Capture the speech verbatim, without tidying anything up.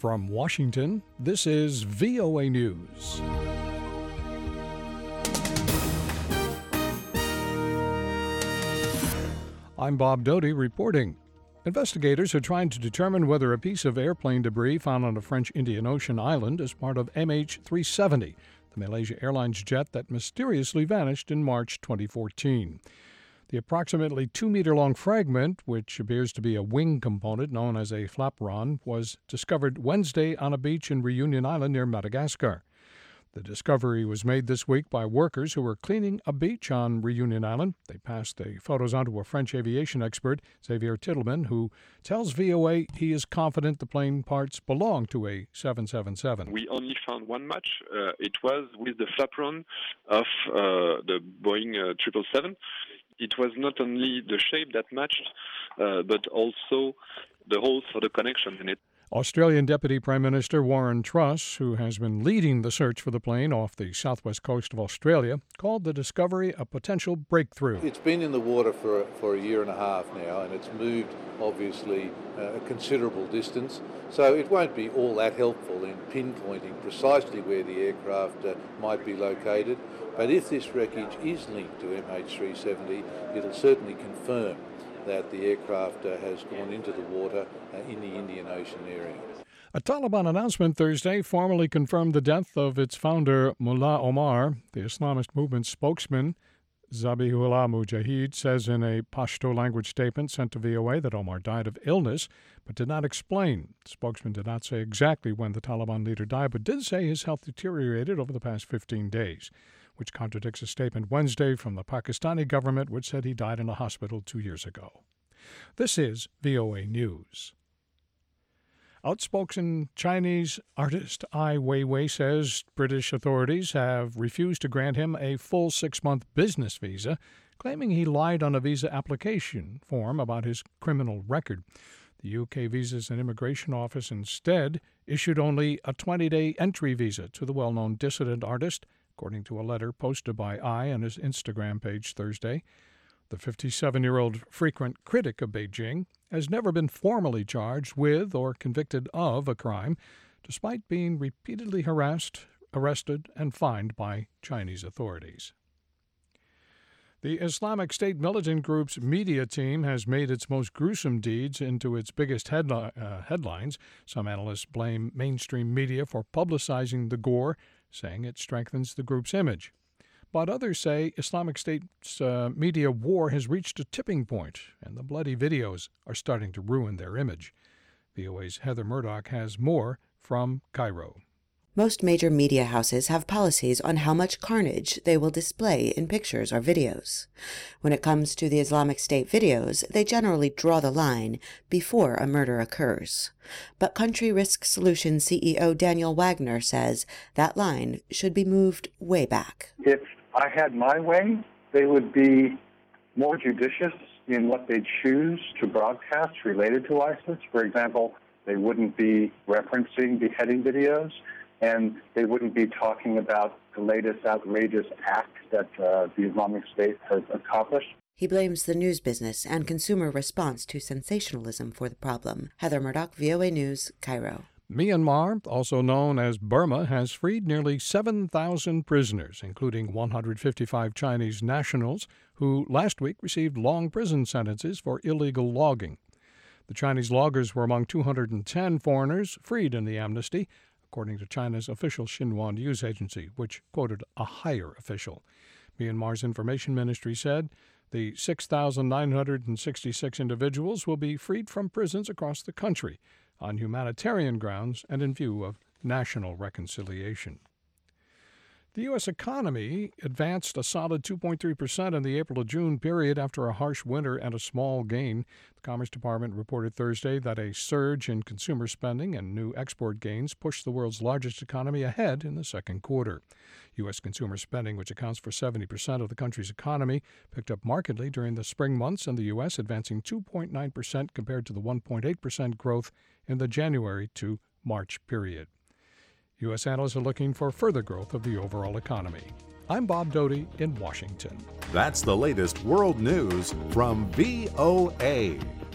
From Washington, this is V O A News. I'm Bob Doty reporting. Investigators are trying to determine whether a piece of airplane debris found on a French Indian Ocean island is part of M H three seventy, the Malaysia Airlines jet that mysteriously vanished in March twenty fourteen. The approximately two-meter-long fragment, which appears to be a wing component known as a flaperon, was discovered Wednesday on a beach in Reunion Island near Madagascar. The discovery was made this week by workers who were cleaning a beach on Reunion Island. They passed the photos on to a French aviation expert, Xavier Titelman, who tells V O A he is confident the plane parts belong to a seven seventy-seven. We only found one match. Uh, it was with the flaperon of uh, the Boeing uh, triple seven. It was not only the shape that matched, uh, but also the holes for the connection in it. Australian Deputy Prime Minister Warren Truss, who has been leading the search for the plane off the southwest coast of Australia, called the discovery a potential breakthrough. It's been in the water for, for a year and a half now, and it's moved, obviously, uh, a considerable distance. So it won't be all that helpful in pinpointing precisely where the aircraft uh, might be located. But if this wreckage is linked to M H three seventy, it'll certainly confirm that the aircraft uh, has gone into the water uh, in the Indian Ocean area. A Taliban announcement Thursday formally confirmed the death of its founder, Mullah Omar. The Islamist movement spokesman, Zabihullah Mujahid, says in a Pashto language statement sent to V O A that Omar died of illness, but did not explain. The spokesman did not say exactly when the Taliban leader died, but did say his health deteriorated over the past fifteen days, which contradicts a statement Wednesday from the Pakistani government, which said he died in a hospital two years ago. This is V O A News. Outspoken Chinese artist Ai Weiwei says British authorities have refused to grant him a full six-month business visa, claiming he lied on a visa application form about his criminal record. The U K Visas and Immigration Office instead issued only a twenty-day entry visa to the well-known dissident artist, according to a letter posted by Ai on his Instagram page Thursday. The fifty-seven-year-old frequent critic of Beijing has never been formally charged with or convicted of a crime, despite being repeatedly harassed, arrested, and fined by Chinese authorities. The Islamic State militant group's media team has made its most gruesome deeds into its biggest headli- uh, headlines. Some analysts blame mainstream media for publicizing the gore, saying it strengthens the group's image. But others say Islamic State's uh, media war has reached a tipping point, and the bloody videos are starting to ruin their image. V O A's Heather Murdoch has more from Cairo. Most major media houses have policies on how much carnage they will display in pictures or videos. When it comes to the Islamic State videos, they generally draw the line before a murder occurs. But Country Risk Solutions C E O Daniel Wagner says that line should be moved way back. If I had my way, they would be more judicious in what they choose to broadcast related to ISIS. For example, they wouldn't be referencing beheading videos, and they wouldn't be talking about the latest outrageous act that uh, the Islamic State has accomplished. He blames the news business and consumer response to sensationalism for the problem. Heather Murdoch, V O A News, Cairo. Myanmar, also known as Burma, has freed nearly seven thousand prisoners, including one hundred fifty-five Chinese nationals who last week received long prison sentences for illegal logging. The Chinese loggers were among two hundred ten foreigners freed in the amnesty, according to China's official Xinhua news agency, which quoted a higher official. Myanmar's information ministry said the six thousand nine hundred sixty-six individuals will be freed from prisons across the country on humanitarian grounds and in view of national reconciliation. The U S economy advanced a solid two point three percent in the April to June period after a harsh winter and a small gain. The Commerce Department reported Thursday that a surge in consumer spending and new export gains pushed the world's largest economy ahead in the second quarter. U S consumer spending, which accounts for seventy percent of the country's economy, picked up markedly during the spring months in the U S, advancing two point nine percent compared to the one point eight percent growth in the January to March period. U S analysts are looking for further growth of the overall economy. I'm Bob Doty in Washington. That's the latest world news from V O A.